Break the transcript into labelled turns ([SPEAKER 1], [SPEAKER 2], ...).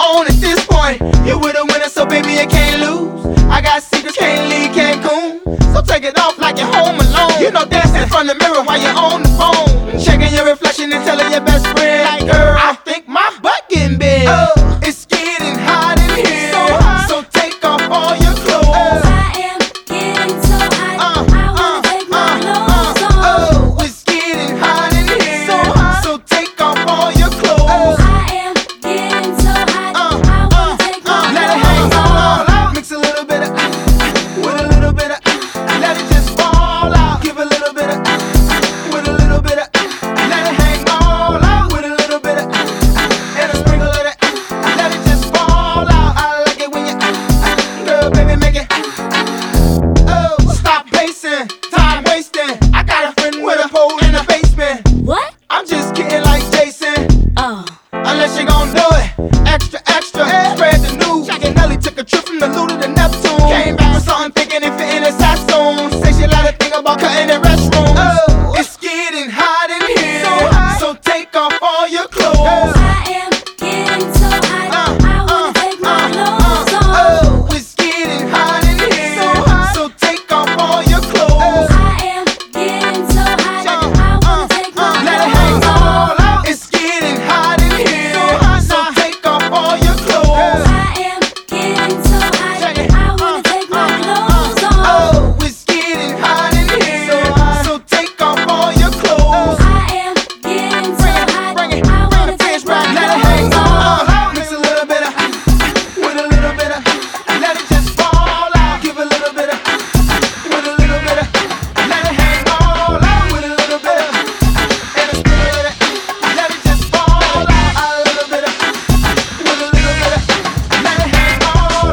[SPEAKER 1] own at this point. You with a winner, so baby, you can't lose. I got secrets, can't leave Cancun. So take it off like you're home alone. You know, dancing in front of the mirror while you're on the phone, checking your reflection and telling your best friend